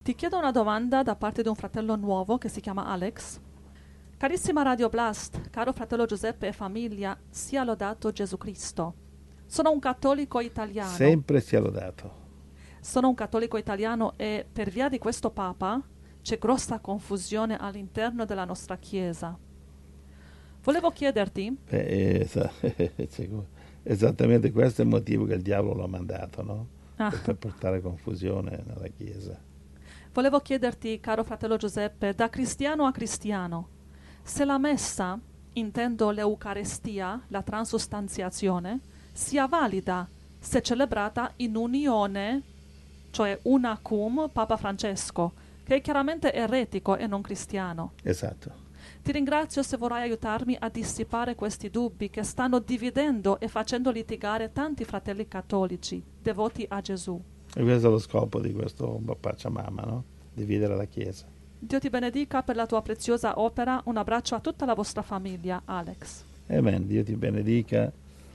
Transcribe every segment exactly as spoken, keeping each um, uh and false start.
Ti chiedo una domanda da parte di un fratello nuovo che si chiama Alex. Carissima Radio Blast, caro fratello Giuseppe e famiglia, sia lodato Gesù Cristo. Sono un cattolico italiano. Sempre sia lodato. Sono un cattolico italiano e per via di questo Papa c'è grossa confusione all'interno della nostra Chiesa. Volevo chiederti... Beh, es- esattamente questo è il motivo che il diavolo l'ha mandato, no? Ah. Per portare confusione nella Chiesa. Volevo chiederti, caro fratello Giuseppe, da cristiano a cristiano, se la messa, intendo l'Eucarestia, la transustanziazione, sia valida se celebrata in unione, cioè una cum Papa Francesco, che è chiaramente eretico e non cristiano. Esatto. Ti ringrazio se vorrai aiutarmi a dissipare questi dubbi che stanno dividendo e facendo litigare tanti fratelli cattolici, devoti a Gesù. E questo è lo scopo di questo Pachamama, no? Dividere la Chiesa. Dio ti benedica per la tua preziosa opera. Un abbraccio a tutta la vostra famiglia, Alex. Amen. Dio ti benedica.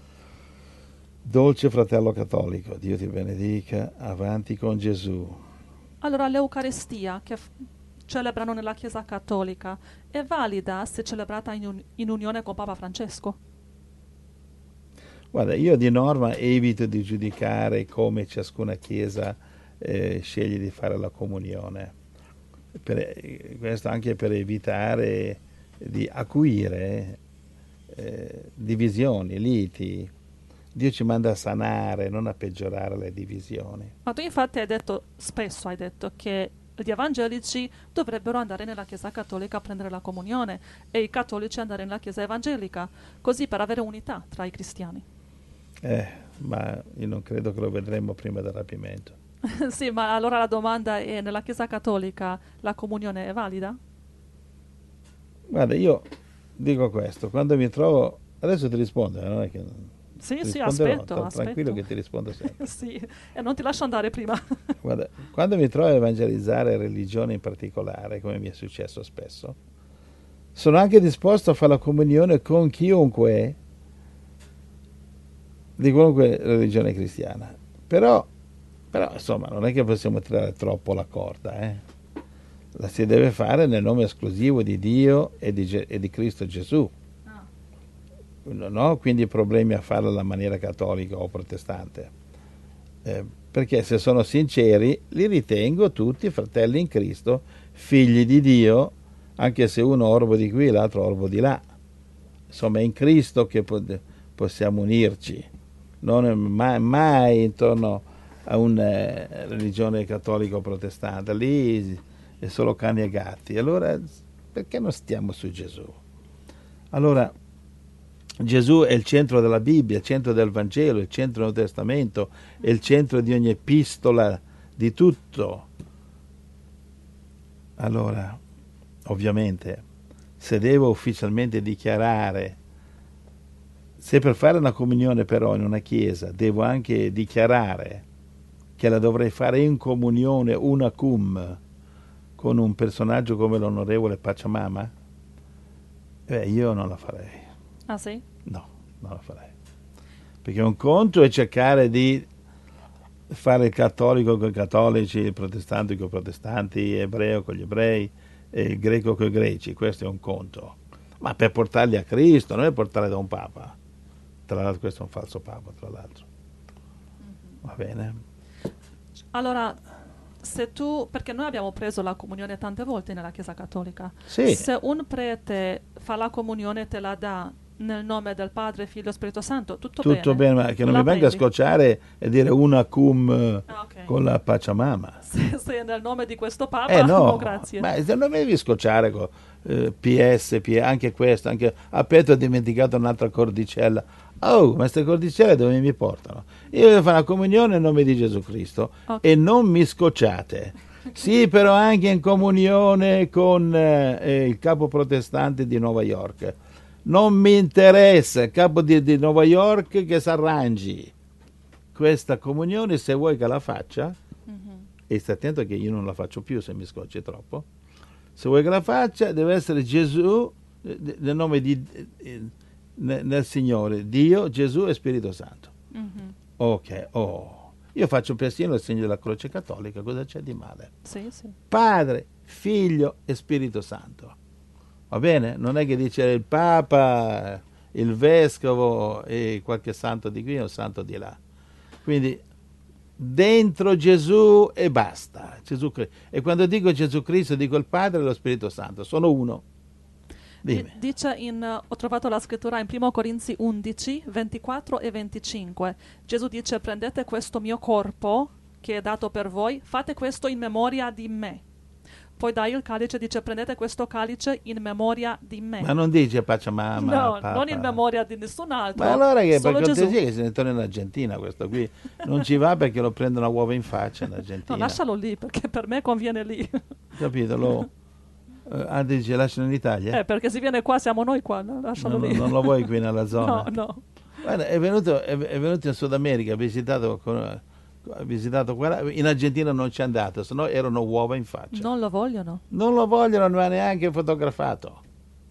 Dolce fratello cattolico, Dio ti benedica. Avanti con Gesù. Allora, l'Eucaristia che f- celebrano nella Chiesa cattolica è valida se celebrata in, un- in unione con Papa Francesco? Guarda, io di norma evito di giudicare come ciascuna Chiesa eh, sceglie di fare la comunione. Per, questo anche per evitare di acuire eh, divisioni, liti. Dio ci manda a sanare, non a peggiorare le divisioni. Ma tu infatti hai detto, spesso hai detto, che gli evangelici dovrebbero andare nella Chiesa cattolica a prendere la comunione e i cattolici andare nella Chiesa evangelica, così per avere unità tra i cristiani. Eh, ma io non credo che lo vedremo prima del rapimento. Sì, ma allora la domanda è, nella Chiesa cattolica la comunione è valida? Guarda, io dico questo, quando mi trovo... Adesso ti rispondo, non è che... Sì, ti sì, risponderò, aspetto, tra- aspetto. tranquillo che ti rispondo sempre. Sì, e non ti lascio andare prima. Guarda, quando mi trovo a evangelizzare religione in particolare, come mi è successo spesso, sono anche disposto a fare la comunione con chiunque di qualunque religione cristiana. Però, però, insomma, non è che possiamo tirare troppo la corda, eh? La si deve fare nel nome esclusivo di Dio e di, Ge- e di Cristo Gesù. Non ho quindi problemi a farla alla maniera cattolica o protestante, eh, perché se sono sinceri li ritengo tutti fratelli in Cristo, figli di Dio, anche se uno orbo di qui e l'altro orbo di là. Insomma è in Cristo che po- possiamo unirci, non è mai, mai intorno a una eh, religione cattolica o protestante, lì è solo cani e gatti. Allora perché non stiamo su Gesù? Allora Gesù è il centro della Bibbia, il centro del Vangelo, il centro del Testamento, è il centro di ogni epistola, di tutto. Allora, ovviamente, se devo ufficialmente dichiarare, se per fare una comunione però in una chiesa devo anche dichiarare che la dovrei fare in comunione una cum con un personaggio come l'onorevole Pachamama, eh, io non la farei. Ah sì? No, non la farei. Perché un conto è cercare di fare il cattolico con i cattolici, il protestante con i protestanti, ebreo con gli ebrei, e il greco con i greci, questo è un conto. Ma per portarli a Cristo, non è portarli da un papa. Tra l'altro questo è un falso papa, tra l'altro. Va bene? Allora, se tu, perché noi abbiamo preso la comunione tante volte nella Chiesa cattolica, Sì. se un prete fa la comunione e te la dà nel nome del Padre, Figlio e Spirito Santo, tutto, Tutto bene, ma che non La mi venga a prendi? scocciare e dire una cum Ah, ok. con la Pachamama. Se, se è nel nome di questo Papa, Eh no, no, grazie. ma se non mi devi scocciare con eh, P S, P, anche questo, anche a Petro ho dimenticato un'altra cordicella. Oh, ma queste cordicelle dove mi portano? Io devo fare la comunione in nome di Gesù Cristo, Ok. e non mi scocciate. Sì, però anche in comunione con eh, il capo protestante di Nuova York. Non mi interessa, il capo di, di Nuova York che si arrangi. Questa comunione, se vuoi che la faccia, Mhm. e stai attento che io non la faccio più se mi scocci troppo, se vuoi che la faccia deve essere Gesù eh, nel nome di eh, nel, nel Signore, Dio, Gesù e Spirito Santo. Mhm. Ok, oh, Io faccio persino il segno della croce cattolica, cosa c'è di male? Sì, sì. Padre, Figlio e Spirito Santo. Va bene? Non è che dice il Papa, il Vescovo e qualche santo di qui o santo di là. Quindi dentro Gesù e basta. Gesù Cristo. E quando dico Gesù Cristo dico il Padre e lo Spirito Santo, sono uno. Dimmi. Dice in, ho trovato la scrittura in primo Corinzi undici, ventiquattro e venticinque. Gesù dice: prendete questo mio corpo che è dato per voi, fate questo in memoria di me. Poi dai il calice, dice: prendete questo calice in memoria di me. Ma non dice Pachamama, No, Papa. non in memoria di nessun altro. Ma allora che per solo Gesù. cortesia che se ne torna in Argentina questo qui. Non ci va perché lo prendono a uova in faccia in Argentina. No, lascialo lì, perché per me conviene lì. Capito? Lo, eh, ah, dice lasciano in Italia? Eh, perché se viene qua siamo noi qua, no? Lascialo No, lì. no, non lo vuoi qui nella zona? No, no. Guarda, è venuto, è, è venuto in Sud America, ha visitato, con, ha visitato qua, in Argentina non c'è andato, se no erano uova in faccia. Non lo vogliono. Non lo vogliono, non ha neanche fotografato.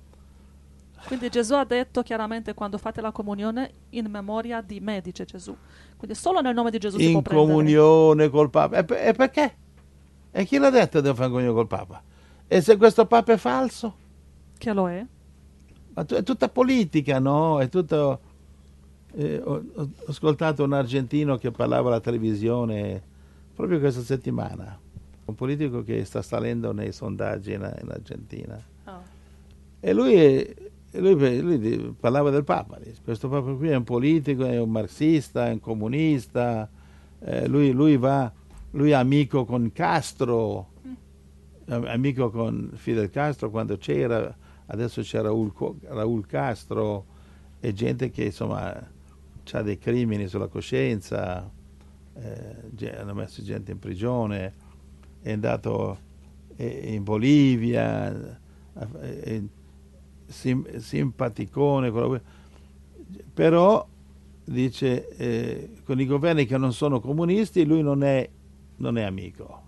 Quindi Gesù ha detto chiaramente, quando fate la comunione, in memoria di me, dice Gesù. Quindi solo nel nome di Gesù si può In prendere. comunione col Papa. E, per- e perché? E chi l'ha detto devo fare in comunione col Papa? E se questo Papa è falso? Che lo è? Ma tu- è tutta politica, no? È tutto... eh, ho, ho ascoltato un argentino che parlava alla televisione proprio questa settimana. Un politico che sta salendo nei sondaggi in, in Argentina. Oh. E lui, è- lui, lui parlava del Papa. Dice, questo Papa qui è un politico, è un marxista, è un comunista. eh, lui, lui va, lui è amico con Castro, è amico con Fidel Castro quando c'era, adesso c'è Raul, Raul Castro e gente che insomma ha dei crimini sulla coscienza, eh, hanno messo gente in prigione, è andato eh, in Bolivia, eh, sim, simpaticone, quello- però dice eh, con i governi che non sono comunisti lui non è, non è amico.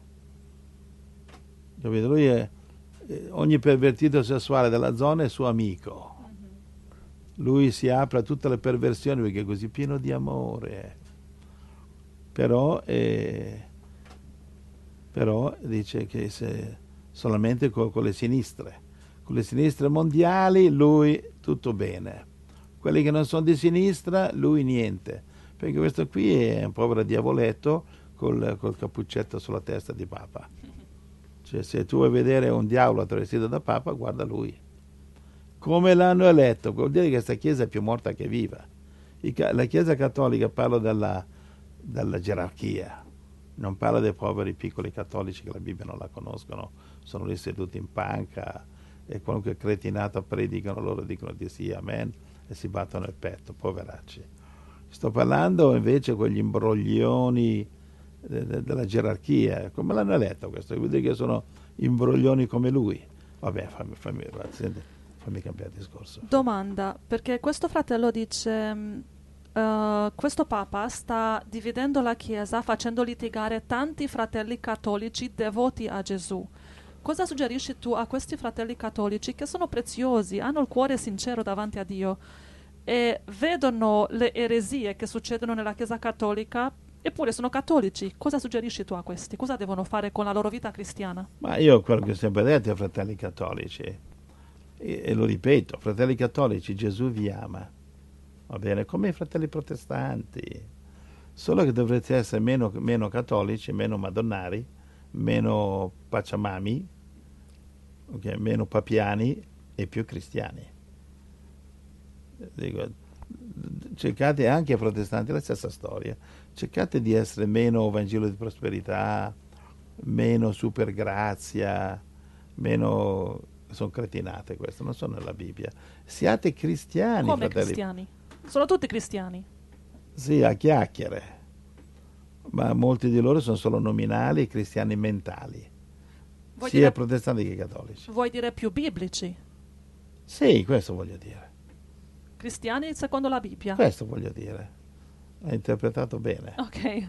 Capito? Lui è, eh, ogni pervertito sessuale della zona è suo amico. Lui si apre a tutte le perversioni perché è così pieno di amore. Però, eh, però dice che se, solamente con, con le sinistre. Con le sinistre mondiali lui tutto bene. Quelli che non sono di sinistra, lui niente. Perché questo qui è un povero diavoletto col, col cappuccetto sulla testa di Papa. Cioè, se tu vuoi vedere un diavolo travestito da Papa, guarda lui. Come l'hanno eletto? Vuol dire che questa Chiesa è più morta che viva. I, la Chiesa cattolica parla della, della gerarchia, non parla dei poveri piccoli cattolici che la Bibbia non la conoscono, sono lì seduti in panca e qualunque cretinata predicano, loro dicono di sì, amen, e si battono il petto, poveracci. Sto parlando invece con gli imbroglioni de, de, della gerarchia. Come l'hanno eletto questo? Vuol dire che sono imbroglioni come lui. Vabbè, fammi, fammi, senti, fammi cambiare discorso. Domanda, perché questo fratello dice, uh, questo Papa sta dividendo la Chiesa, facendo litigare tanti fratelli cattolici devoti a Gesù. Cosa suggerisci tu a questi fratelli cattolici che sono preziosi, hanno il cuore sincero davanti a Dio e vedono le eresie che succedono nella Chiesa cattolica, eppure sono cattolici? Cosa suggerisci tu a questi? Cosa devono fare con la loro vita cristiana? Ma io quello che ho sempre detto ai fratelli cattolici, e, e lo ripeto, fratelli cattolici, Gesù vi ama, va bene, come i fratelli protestanti, solo che dovrete essere meno, meno cattolici, meno madonnari, meno pacciamami, okay, meno papiani e più cristiani. Dico, cercate anche ai protestanti la stessa storia, cercate di essere meno Vangelo di prosperità, meno super grazia, meno sono cretinate queste, non sono nella Bibbia. Siate cristiani, Come fratelli. cristiani? Sono tutti cristiani. Sì, a chiacchiere, ma molti di loro sono solo nominali, cristiani mentali, Vuoi sia dire, protestanti che cattolici. vuoi dire più biblici? Sì, questo voglio dire. Cristiani secondo la Bibbia? Questo voglio dire. Hai interpretato bene. Ok. Eh,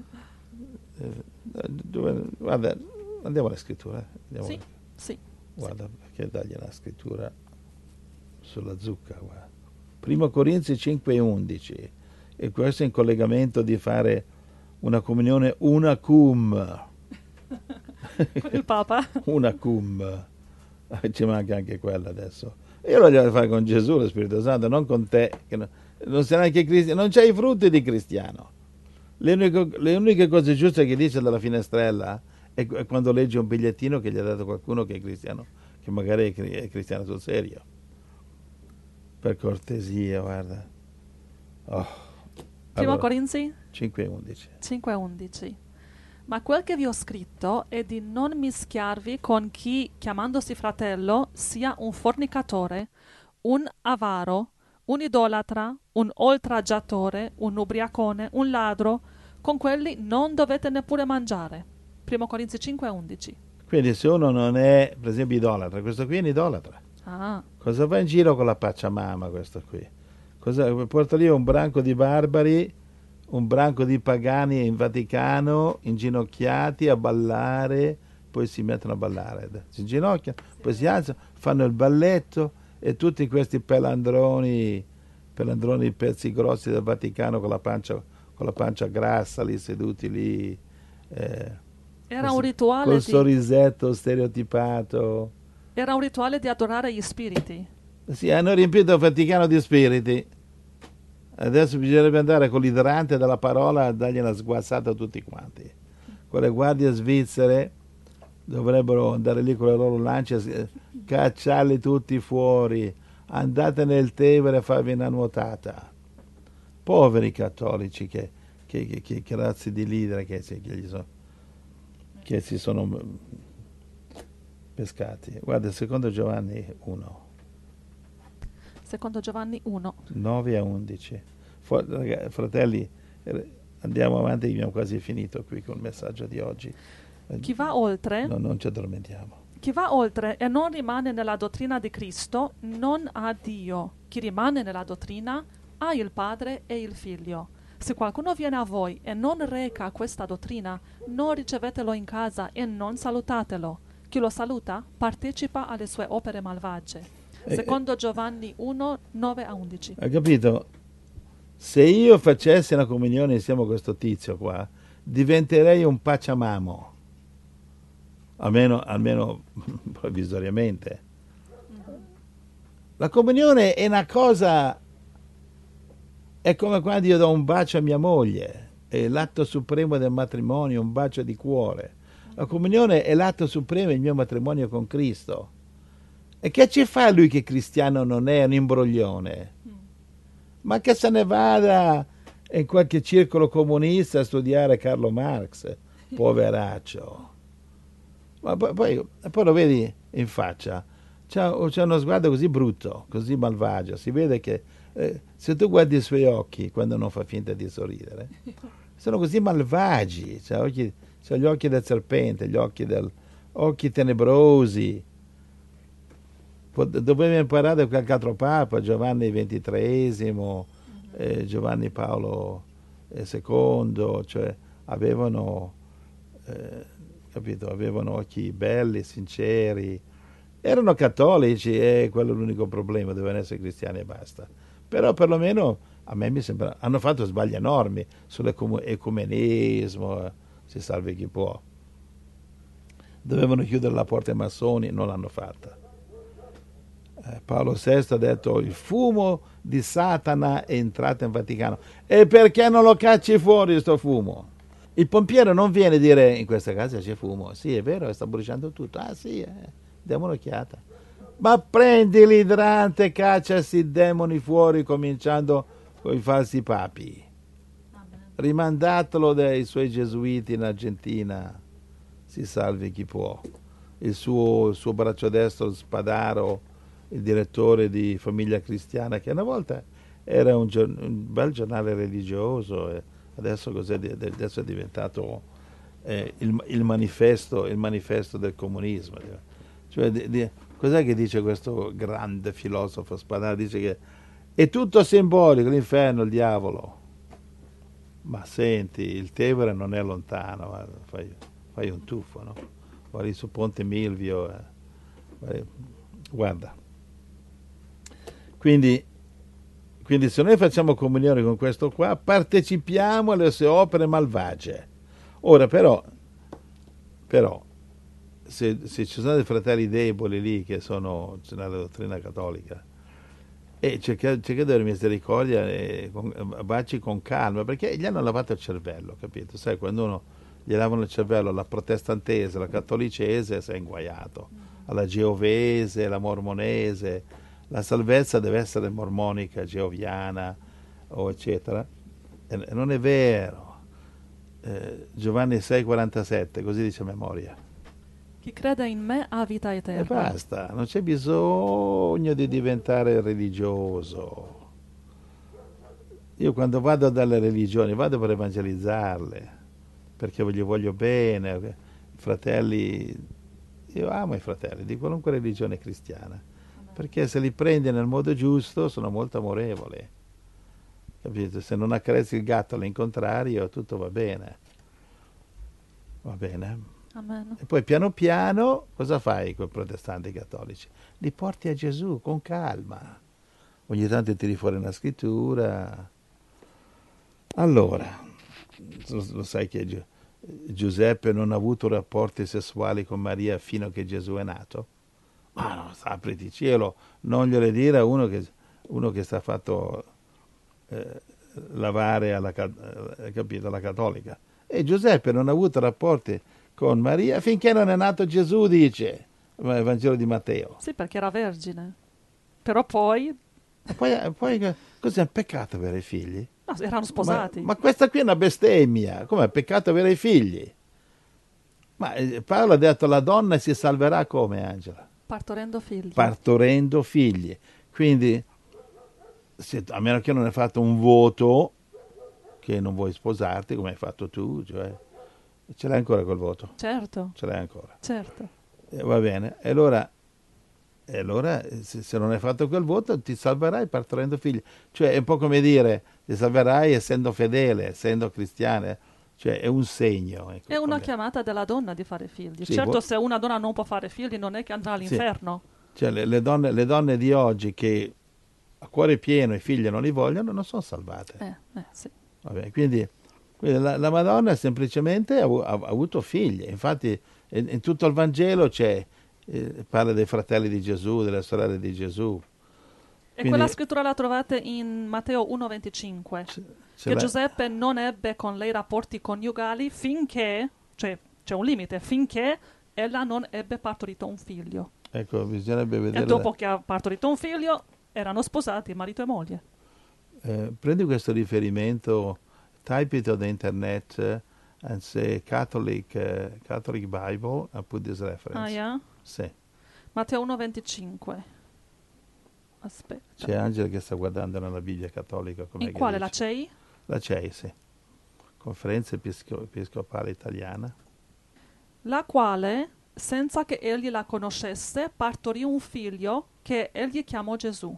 dove, guarda, andiamo alla scrittura. Andiamo Sì, alla- sì. Guarda, perché dargli la scrittura sulla zucca. Guarda. Primo Corinzi cinque undici. E questo è in collegamento di fare una comunione una cum. Con il Papa? Una cum. Ci manca anche quella adesso. Io lo voglio fare con Gesù, lo Spirito Santo, non con te, che non, non sei neanche cristiano, non c'hai i frutti di cristiano. Le uniche, le uniche cose giuste che dice dalla finestrella è quando legge un bigliettino che gli ha dato qualcuno che è cristiano, che magari è cristiano sul serio. Per cortesia, guarda. Oh. Primo Allora, Corinzi cinque e undici. cinque undici. Ma quel che vi ho scritto è di non mischiarvi con chi, chiamandosi fratello, sia un fornicatore, un avaro, un idolatra, un oltraggiatore, un ubriacone, un ladro. Con quelli non dovete neppure mangiare. Primo Corinzi cinque undici. Quindi se uno non è, per esempio, idolatra, questo qui è un idolatra. Ah, Cosa va in giro con la pacciamama questo qui? Cosa, porta lì un branco di barbari, un branco di pagani in Vaticano, inginocchiati a ballare, poi si mettono a ballare, si inginocchiano, poi si alzano, fanno il balletto e tutti questi pelandroni, pelandroni pezzi grossi del Vaticano con la pancia, con la pancia grassa lì seduti lì. Eh, era un rituale col di... sorrisetto stereotipato. Era un rituale di adorare gli spiriti. Sì, hanno riempito il Vaticano di spiriti. Adesso bisognerebbe andare con l'idrante della parola a dargli una sguazzata a tutti quanti. Quelle guardie svizzere dovrebbero andare lì con le loro lance, cacciarli tutti fuori. Andate nel Tevere a farvi una nuotata. Poveri cattolici che, che, che, che, che razzi di leader che, che, gli sono, che si sono pescati. Guarda, secondo Giovanni uno. Secondo Giovanni uno. nove a undici. Fratelli, andiamo avanti, abbiamo quasi finito qui con il messaggio di oggi. Chi va oltre, no, non ci addormentiamo. Chi va oltre e non rimane nella dottrina di Cristo non ha Dio. Chi rimane nella dottrina ha il Padre e il Figlio. Se qualcuno viene a voi e non reca questa dottrina, non ricevetelo in casa e non salutatelo. Chi lo saluta partecipa alle sue opere malvagie. Secondo Giovanni uno, nove a undici. Hai capito? Se io facessi una comunione insieme a questo tizio qua, diventerei un pacciamamo. Almeno, almeno provvisoriamente. La comunione è una cosa, è come quando io do un bacio a mia moglie, è l'atto supremo del matrimonio, un bacio di cuore. La comunione è l'atto supremo del mio matrimonio con Cristo. E che ci fa lui che cristiano non è, un imbroglione? Ma che se ne vada in qualche circolo comunista a studiare Carlo Marx, poveraccio. Ma poi, poi, poi lo vedi in faccia, c'ha, c'ha uno sguardo così brutto, così malvagio, si vede che eh, se tu guardi i suoi occhi quando non fa finta di sorridere, sono così malvagi, c'ha, occhi, c'ha gli occhi del serpente, gli occhi, del, occhi tenebrosi. Dovevo imparare qualche altro papa, Giovanni ventitreesimo, eh, Giovanni Paolo secondo, cioè avevano, eh, capito, avevano occhi belli, sinceri, erano cattolici e quello è l'unico problema, dovevano essere cristiani e basta. Però perlomeno a me mi sembra, hanno fatto sbagli enormi sull'ecumenismo, eh, si salvi chi può. Dovevano chiudere la porta ai massoni, non l'hanno fatta. Paolo sesto ha detto il fumo di Satana è entrato in Vaticano. E perché non lo cacci fuori sto fumo? Il pompiere non viene a dire in questa casa c'è fumo. Sì, è vero, sta bruciando tutto. Ah sì, eh, diamo un'occhiata. Ma prendi l'idrante e cacciasi i demoni fuori, cominciando con i falsi papi. Rimandatelo dai suoi gesuiti in Argentina, si salvi chi può. Il suo, il suo braccio destro, Spadaro, il direttore di Famiglia Cristiana, che una volta era un, un bel giornale religioso, e adesso, cos'è, adesso è diventato eh, il, il, manifesto, il manifesto del comunismo. Cioè, di, di, cos'è che dice questo grande filosofo Spadaro? Dice che è tutto simbolico, l'inferno, il diavolo. Ma senti, il Tevere non è lontano, fai, fai un tuffo, no? Guardi su Ponte Milvio, eh. Guarda. Quindi, Quindi se noi facciamo comunione con questo qua, partecipiamo alle sue opere malvagie. Ora però, però se, se ci sono dei fratelli deboli lì che sono nella dottrina cattolica, e cercate di avere misericordia e con, baci con calma, perché gli hanno lavato il cervello, capito? Sai, quando uno gli lavano il cervello alla protestantese, alla cattolicese, sei inguaiato, alla geovese, alla mormonese, la salvezza deve essere mormonica, geoviana, o eccetera. E non è vero. Eh, Giovanni sei quarantasette, così dice a memoria. Chi crede in me ha vita eterna. E basta, non c'è bisogno di diventare religioso. Io quando vado dalle religioni vado per evangelizzarle, perché gli voglio bene. I fratelli, io amo i fratelli di qualunque religione cristiana, perché se li prendi nel modo giusto sono molto amorevoli. Capite? Se non accarezzi il gatto all'incontrario, tutto va bene. Va bene? Amen. E poi piano piano cosa fai con i protestanti cattolici? Li porti a Gesù con calma. Ogni tanto tiri fuori una scrittura. Allora, lo, lo sai che Gi- Giuseppe non ha avuto rapporti sessuali con Maria fino a che Gesù è nato? Ma no, apriti cielo, non glielo dire a uno che, uno che sta fatto eh, lavare alla, eh, capito, alla cattolica. E Giuseppe non ha avuto rapporti con Maria finché non è nato Gesù, dice il Vangelo di Matteo. Sì, perché era vergine. Però poi... E poi, poi cos'è un peccato avere figli? No, erano sposati. Ma, ma questa qui è una bestemmia. Com'è peccato avere figli? Ma eh, Paolo ha detto la donna si salverà come, Angela? Partorendo figli. Partorendo figli. Quindi, se, a meno che non hai fatto un voto che non vuoi sposarti, come hai fatto tu, cioè... Ce l'hai ancora quel voto? Certo. Ce l'hai ancora. Certo. Eh, va bene. E allora, e allora se, se non hai fatto quel voto, ti salverai partorendo figli. Cioè, è un po' come dire, ti salverai essendo fedele, essendo cristiana. Cioè, è un segno. Ecco, È una come... chiamata della donna di fare figli. Sì, certo, vo- se una donna non può fare figli, non è che andrà all'inferno. Sì. Cioè, le, le, donne, le donne di oggi che a cuore pieno i figli non li vogliono, non sono salvate. Eh, eh, sì. Va bene, quindi... Quindi la, la Madonna semplicemente ha, ha, ha avuto figli, infatti in, in tutto il Vangelo c'è, eh, parla dei fratelli di Gesù, delle sorelle di Gesù. E Quindi, quella scrittura la trovate in Matteo uno venticinque, ce, ce che l'ha. Giuseppe non ebbe con lei rapporti coniugali finché, cioè c'è un limite, finché ella non ebbe partorito un figlio. Ecco, bisognerebbe vedere. E dopo che ha partorito un figlio, erano sposati, marito e moglie. Eh, prendi questo riferimento, type it on the internet uh, and say Catholic, uh, Catholic Bible and put this reference. Ah, yeah? Sì. Matteo uno venticinque. Aspetta. C'è Angela che sta guardando nella Bibbia cattolica. Com'è In che quale? dice? La C E I? La C E I, sì. Conferenza Episco- Episcopale Italiana. La quale, senza che egli la conoscesse, partorì un figlio che egli chiamò Gesù.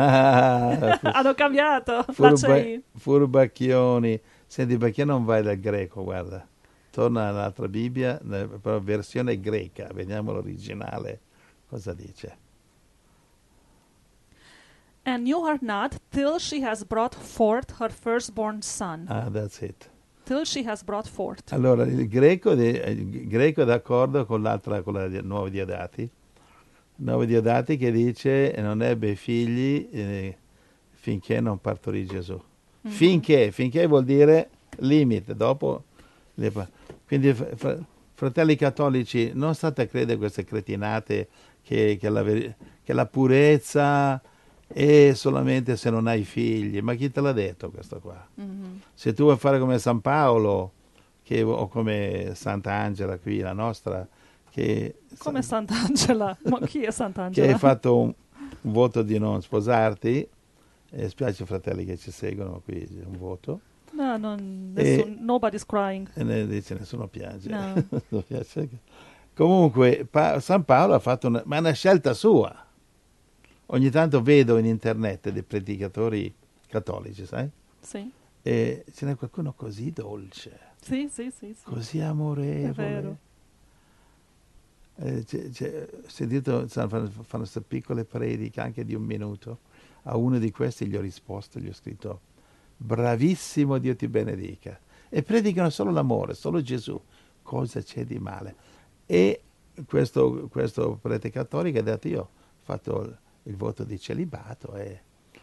Ah, Hanno cambiato la furba- C E I. furbacchioni. Senti, perché non vai dal greco, guarda. Torna all'altra Bibbia, ne- però versione greca, vediamo l'originale, cosa dice. And knew her not till she has brought forth her firstborn son. Ah, that's it. Till she has brought forth. Allora, il greco, de- il greco è d'accordo con l'altra, con la di- Nuova Diodati. Nuova Diodati che dice non ebbe figli eh, finché non partorì Gesù. Mhm. Finché, finché vuol dire limite, dopo... le pa- Quindi, fr- fr- fratelli cattolici, non state a credere queste cretinate che, che, la, veri- che la purezza è solamente se non hai figli. Ma chi te l'ha detto questo qua? Mhm. Se tu vuoi fare come San Paolo che, o come Sant'Angela qui, la nostra, che, Come Sant'Angela. Ma chi è che Sant'Angela? hai fatto un, un voto di non sposarti, e spiace fratelli che ci seguono qui, c'è un voto, No, non, E- nessun, nobody's crying. e ne dice nessuno piange. No. Non piace. Comunque Pa- San Paolo ha fatto una, ma è una scelta sua. Ogni tanto vedo in internet dei predicatori cattolici, sai? Sì, E ce n'è qualcuno così dolce, sì, sì, sì, sì. così È amorevole. vero. Eh, c'è- c'è- ho sentito, sai, fanno fanno queste piccole prediche anche di un minuto. a uno di questi gli ho risposto, gli ho scritto: bravissimo, Dio ti benedica. E predicano solo l'amore, solo Gesù. Cosa c'è di male? E questo, questo prete cattolico ha detto: io ho fatto il, il voto di celibato, è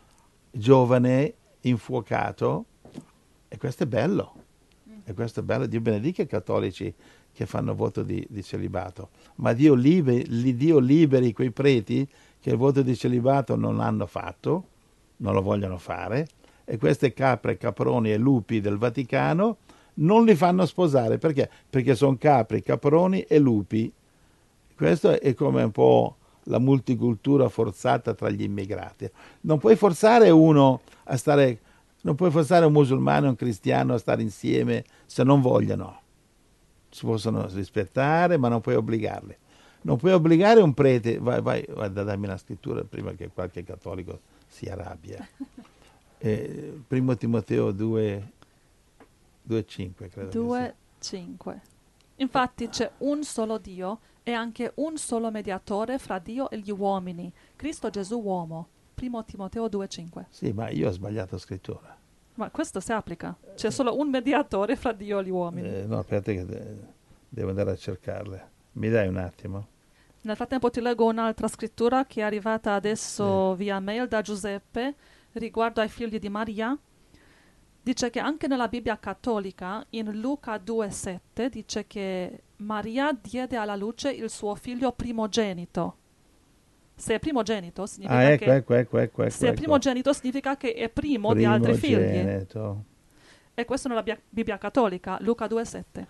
giovane, infuocato, e questo è bello. E questo è bello. Dio benedica i cattolici che fanno voto di, di celibato. Ma Dio liberi, Dio liberi quei preti che il voto di celibato non l'hanno fatto, non lo vogliono fare, e queste capre, caproni e lupi del Vaticano non li fanno sposare. Perché? Perché sono capri, caproni e lupi. Questo è come un po' la multicultura forzata tra gli immigrati. Non puoi forzare uno a stare, non puoi forzare un musulmano e un cristiano a stare insieme se non vogliono. Si possono rispettare, ma non puoi obbligarli. Non puoi obbligare un prete, vai, vai, guarda, dammi la scrittura prima che qualche cattolico si arrabbia. Eh, primo Timoteo due, due cinque, credo. due cinque. Infatti c'è un solo Dio e anche un solo mediatore fra Dio e gli uomini, Cristo Gesù uomo. Primo Timoteo due cinque. Sì, ma io ho sbagliato scrittura. Ma questo si applica. C'è solo un mediatore fra Dio e gli uomini. Eh, no, aspetta che devo andare a cercarle. Mi dai un attimo? Nel frattempo ti leggo un'altra scrittura che è arrivata adesso Sì. via mail da Giuseppe riguardo ai figli di Maria. Dice che anche nella Bibbia cattolica, in Luca due sette, dice che Maria diede alla luce il suo figlio primogenito. Se è primogenito significa Ah, ecco, che ecco, ecco, ecco, ecco. se è ecco. primogenito significa che è primo di altri figli. Primogenito. E questo nella Bia- Bibbia cattolica, Luca due sette.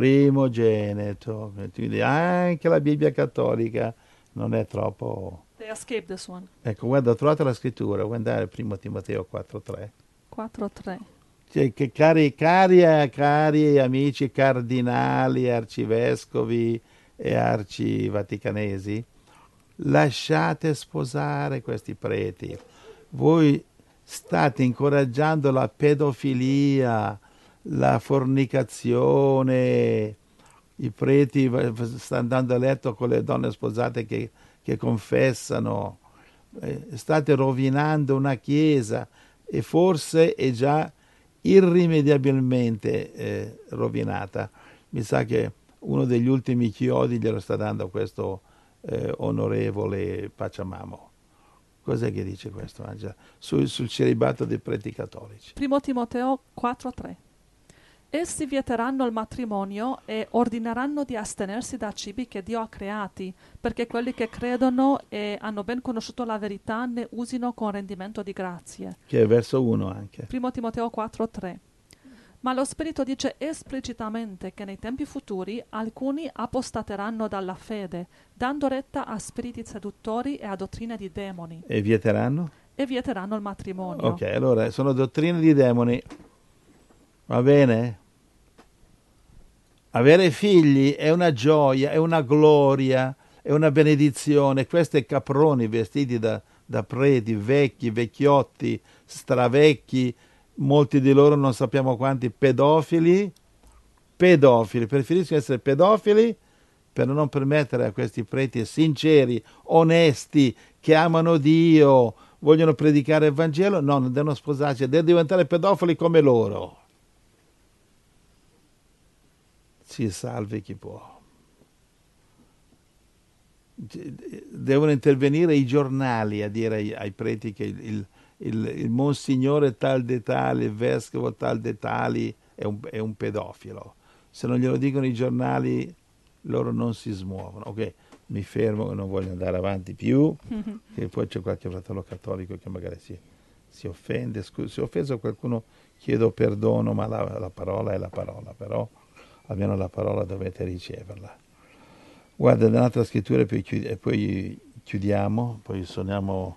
Primogenito. Quindi anche la Bibbia cattolica non è troppo... They escaped this one. Ecco, guarda, ho trovato la scrittura, vuoi andare al primo Timoteo quattro tre? quattro tre. Cioè, che cari, cari, cari amici cardinali, arcivescovi e arcivaticanesi, lasciate sposare questi preti. Voi state incoraggiando la pedofilia, la fornicazione. I preti stanno andando a letto con le donne sposate che, che confessano. Eh, state rovinando una chiesa e forse è già irrimediabilmente eh, rovinata. Mi sa che uno degli ultimi chiodi glielo sta dando questo eh, onorevole Pacciamamo. Cos'è che dice questo, Angela? Sul, sul celibato dei preti cattolici. Primo Timoteo quattro tre. Essi vieteranno il matrimonio e ordineranno di astenersi da cibi che Dio ha creati, perché quelli che credono e hanno ben conosciuto la verità ne usino con rendimento di grazie. Che è verso uno anche. Primo Timoteo quattro tre. Ma lo Spirito dice esplicitamente che nei tempi futuri alcuni apostateranno dalla fede, dando retta a spiriti seduttori e a dottrine di demoni, E vieteranno? e vieteranno il matrimonio. Ok, allora sono dottrine di demoni. Va bene? Avere figli è una gioia, è una gloria, è una benedizione. Questi caproni vestiti da, da preti, vecchi, vecchiotti, stravecchi, molti di loro non sappiamo quanti, pedofili, pedofili, preferiscono essere pedofili per non permettere a questi preti sinceri, onesti, che amano Dio, vogliono predicare il Vangelo, no, non devono sposarsi, devono diventare pedofili come loro. Si salvi chi può. Devono intervenire i giornali a dire ai, ai preti che il, il, il, il monsignore tal de tali, il vescovo tal de tali è un, è un pedofilo. Se non glielo dicono i giornali, loro non si smuovono. Ok, mi fermo, non voglio andare avanti più, che poi c'è qualche fratello cattolico che magari si, si offende. Scusa, se ho offeso qualcuno chiedo perdono, ma la, la parola è la parola, però almeno la parola dovete riceverla. Guarda, un'altra scrittura e poi, chiudi- e poi chiudiamo, poi suoniamo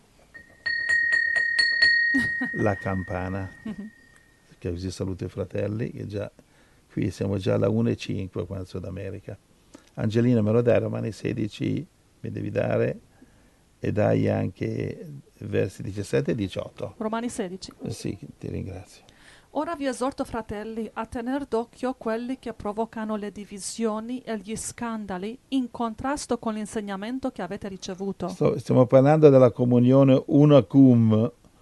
la campana, che così saluto i fratelli, che già qui siamo già alla una e cinque qua in Sud America. Angelina, me lo dai, Romani sedici, mi devi dare, e dai anche versi diciassette e diciotto. Romani sedici. Sì, ti ringrazio. Ora vi esorto, fratelli, a tener d'occhio quelli che provocano le divisioni e gli scandali in contrasto con l'insegnamento che avete ricevuto. Sto- stiamo parlando della comunione una cum,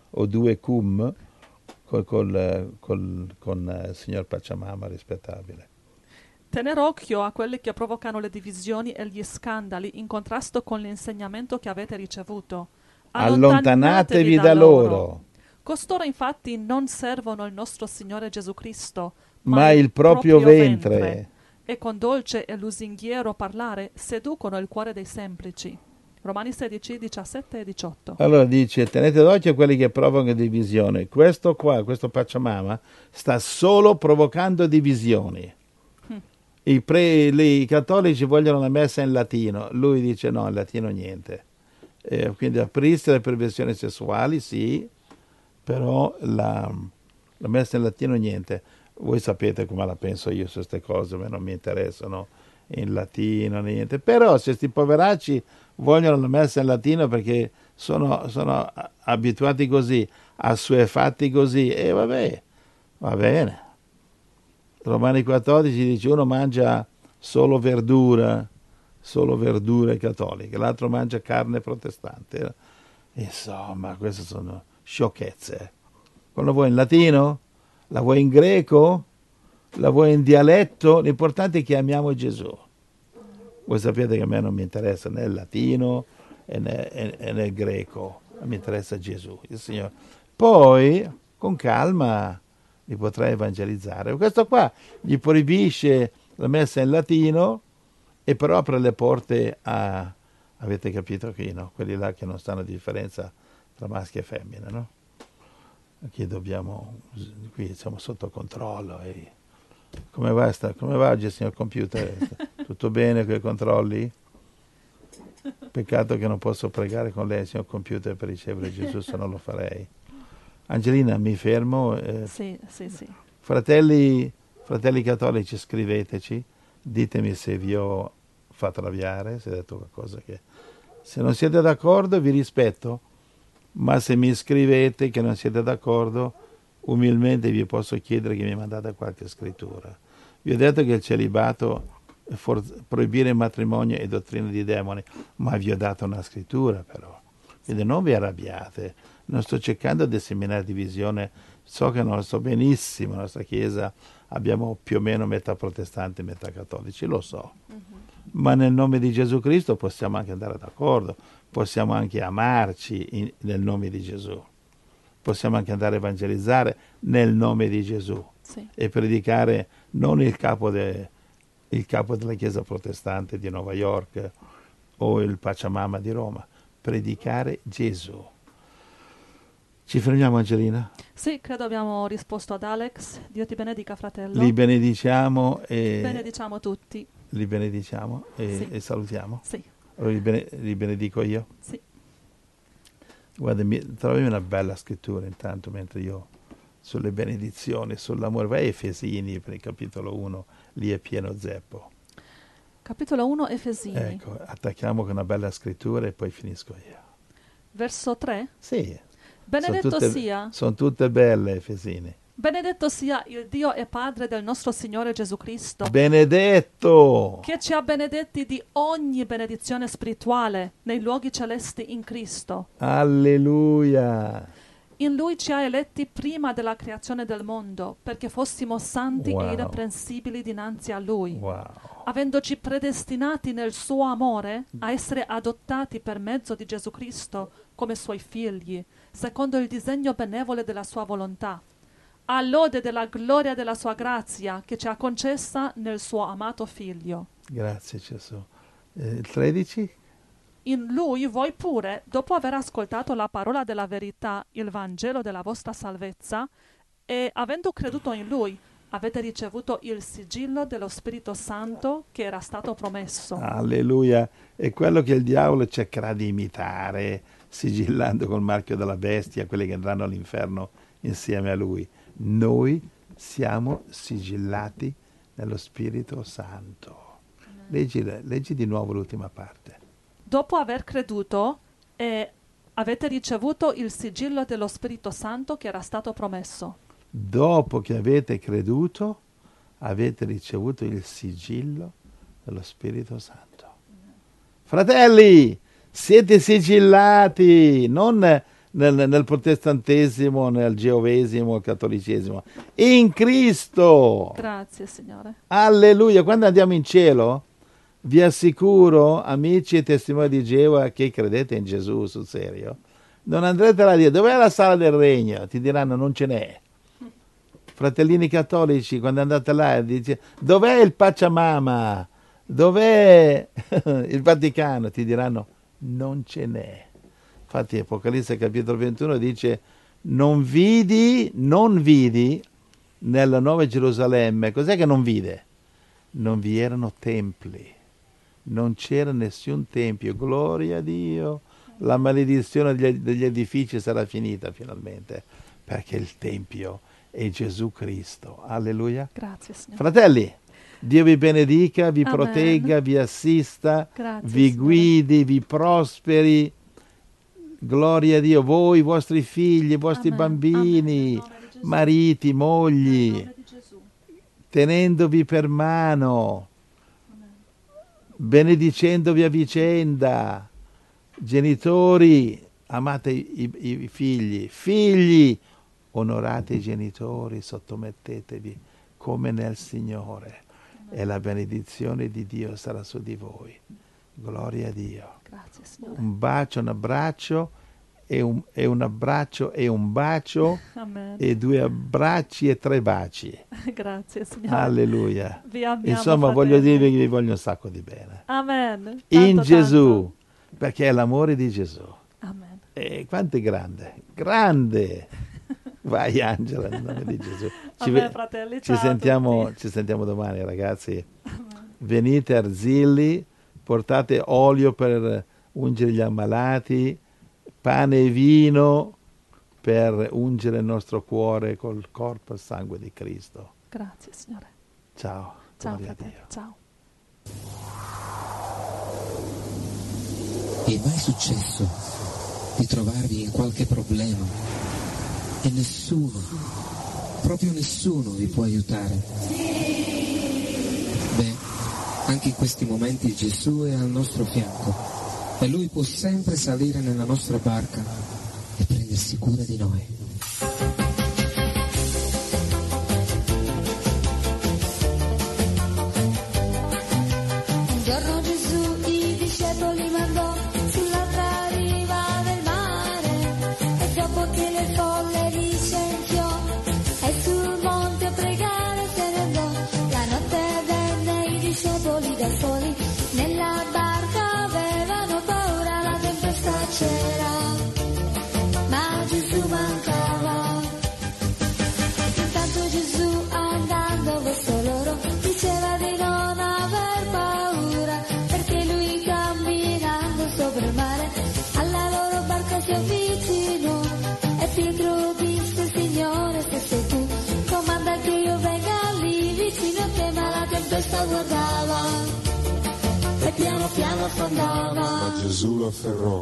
o due cum col, col, col, con il signor Pachamama rispettabile. Tener occhio a quelli che provocano le divisioni e gli scandali in contrasto con l'insegnamento che avete ricevuto. Allontanatevi da loro. Costoro infatti non servono il nostro Signore Gesù Cristo, ma, ma il proprio, proprio ventre. ventre, e con dolce e lusinghiero parlare seducono il cuore dei semplici. Romani sedici, diciassette e diciotto. Allora dice, tenete d'occhio quelli che provocano divisione. Questo qua, questo Pachamama, sta solo provocando divisioni. Hm. I, pre, I cattolici vogliono la messa in latino, lui dice no, in latino niente. Eh, quindi aprirsi alle perversioni sessuali, sì, però la, la messa in latino niente. Voi sapete come la penso io su queste cose, a me non mi interessano in latino, niente. Però se questi poveracci vogliono la messa in latino perché sono, sono abituati così, assuefatti così, e vabbè, va bene. Romani quattordici dice uno mangia solo verdura, solo verdure cattoliche, l'altro mangia carne protestante. Insomma, queste sono sciocchezze. Quando vuoi in latino, la vuoi in greco, la vuoi in dialetto, l'importante è che amiamo Gesù. Voi sapete che a me non mi interessa né il latino e né, e, e né il greco, mi interessa Gesù, il Signore. Poi, con calma, li potrei evangelizzare. Questo qua gli proibisce la messa in latino e però apre le porte a, avete capito qui, no? Quelli là che non stanno a differenza tra maschio e femmina, no? Qui dobbiamo, qui siamo sotto controllo. E come va, sta, come va oggi, signor computer? Tutto bene con i controlli? Peccato che non posso pregare con lei, signor computer, per ricevere Gesù, se non lo farei. Angelina, mi fermo. Eh, sì, sì, sì. Fratelli, fratelli cattolici, scriveteci, ditemi se vi ho fatto arrabbiare, se ho detto qualcosa che... Se non siete d'accordo, vi rispetto. Ma se mi scrivete che non siete d'accordo, umilmente vi posso chiedere che mi mandate qualche scrittura. Vi ho detto che il celibato, for- proibire il matrimonio è dottrina di demoni, ma vi ho dato una scrittura però. Quindi non vi arrabbiate, non sto cercando di seminare divisione, so che non lo so benissimo, la nostra Chiesa abbiamo più o meno metà protestanti e metà cattolici, lo so. Mm-hmm. Ma nel nome di Gesù Cristo possiamo anche andare d'accordo, possiamo anche amarci in, nel nome di Gesù, possiamo anche andare a evangelizzare nel nome di Gesù, sì, e predicare non il capo, de, il capo della Chiesa protestante di New York o il Pachamama di Roma, predicare Gesù. Ci fermiamo, Angelina? Sì, credo abbiamo risposto ad Alex. Dio ti benedica, fratello. Li benediciamo e... Benediciamo tutti. Li benediciamo e, sì, e salutiamo? Sì. Allora li, bene, li benedico io? Sì. Guarda, troviamo una bella scrittura intanto mentre io sulle benedizioni, sull'amore. Vai a Efesini per il capitolo uno, lì è pieno zeppo. Capitolo uno, Efesini. Ecco, attacchiamo con una bella scrittura e poi finisco io. Verso tre? Sì. Benedetto sono tutte, sia. Sono tutte belle, Efesini. Benedetto sia il Dio e Padre del nostro Signore Gesù Cristo. Benedetto! Che ci ha benedetti di ogni benedizione spirituale nei luoghi celesti in Cristo. Alleluia! In Lui ci ha eletti prima della creazione del mondo, perché fossimo santi wow. e irreprensibili dinanzi a Lui. Wow. Avendoci predestinati nel suo amore a essere adottati per mezzo di Gesù Cristo come Suoi figli, secondo il disegno benevole della Sua volontà, a lode della gloria della Sua grazia che ci ha concessa nel Suo amato Figlio. Grazie Gesù. Eh, tredici? In Lui voi pure, dopo aver ascoltato la parola della verità, il Vangelo della vostra salvezza, e avendo creduto in Lui, avete ricevuto il sigillo dello Spirito Santo che era stato promesso. Alleluia. È quello che il diavolo cercherà di imitare, sigillando col marchio della bestia quelli che andranno all'inferno insieme a lui. Noi siamo sigillati nello Spirito Santo. Leggi, leggi di nuovo l'ultima parte. Dopo aver creduto, e avete ricevuto il sigillo dello Spirito Santo che era stato promesso. Dopo che avete creduto, avete ricevuto il sigillo dello Spirito Santo. Fratelli, siete sigillati, non, nel, nel protestantesimo, nel geovesimo, nel cattolicesimo. In Cristo. Grazie, Signore. Alleluia. Quando andiamo in cielo, vi assicuro, amici e testimoni di Geova che credete in Gesù sul serio, non andrete là a dire dov'è la sala del regno, ti diranno non ce n'è. Fratellini cattolici, quando andate là, dice dov'è il Pachamama, dov'è il Vaticano, ti diranno non ce n'è. Infatti Apocalisse capitolo ventuno dice non vidi, non vidi nella Nuova Gerusalemme, cos'è che non vide? Non vi erano templi, non c'era nessun tempio, gloria a Dio, la maledizione degli, degli edifici sarà finita finalmente, perché il Tempio è Gesù Cristo, alleluia. Grazie, Signore. Fratelli, Dio vi benedica, vi Amen. protegga, vi assista, Grazie, vi Signore. guidi, vi prosperi, gloria a Dio, voi, i vostri figli, i vostri Amen. bambini, Amen. Nel nome di Gesù. mariti, Nel mogli, nome di Gesù. tenendovi per mano, Amen. benedicendovi a vicenda. Genitori, amate i, i, i figli. Figli, onorate i genitori, sottomettetevi come nel Signore. E la benedizione di Dio sarà su di voi. Gloria a Dio. Grazie, Signore. Un bacio, un abbraccio, e un, e un abbraccio e un bacio, Amen. e due abbracci e tre baci. Grazie, Signore. Alleluia. Vi amiamo, Insomma, fratelli. voglio dirvi che vi voglio un sacco di bene. Amen. In Tanto, Gesù, tanto. perché è l'amore di Gesù. Amen. E quanto è grande, grande. Vai Angela, nel nome di Gesù. Ci, Amen, ve- fratelli, ci ciao a sentiamo, tutti. ci sentiamo domani, ragazzi. Amen. Venite a Arzilli, portate olio per ungere gli ammalati, pane e vino per ungere il nostro cuore col corpo e il sangue di Cristo. Grazie, Signore. Ciao. Ciao, Gloria a fratelli. Dio. Ciao. Vi è mai successo di trovarvi in qualche problema e nessuno, proprio nessuno vi può aiutare? Beh, anche in questi momenti Gesù è al nostro fianco e Lui può sempre salire nella nostra barca e prendersi cura di noi. Un giorno Gesù i discepoli mandò sull'altra riva del mare e dopo che le folle licenziò e sul monte a pregare se ne andò. La notte venne i discepoli da soli, nella barca avevano paura, la tempesta c'era, ma Gesù mancava. Intanto Gesù andando verso loro diceva di non aver paura, perché lui camminando sopra il mare alla loro barca si avvicinò e Pietro disse: Signore, se sei tu, comanda che io venga lì vicino a te, ma la tempesta guardava e piano piano affondava. Ma Gesù lo afferrò.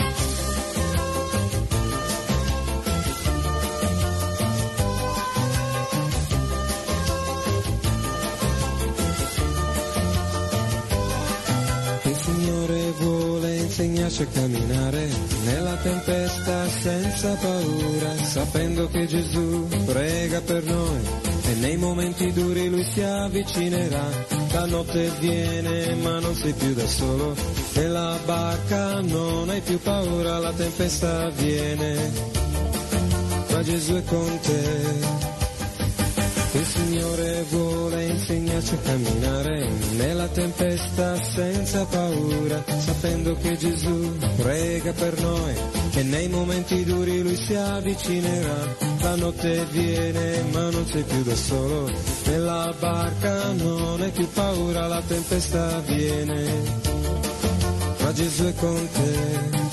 Il Signore vuole insegnarci a camminare nella tempesta senza paura, sapendo che Gesù prega per noi e nei momenti duri Lui si avvicinerà. La notte viene ma non sei più da solo, nella barca non hai più paura, la tempesta viene ma Gesù è con te. Il Signore vuole insegnarci a camminare nella tempesta senza paura, sapendo che Gesù prega per noi e nei momenti duri Lui si avvicinerà. La notte viene ma non sei più da solo, nella barca non hai più paura, la tempesta viene ma Gesù è con te.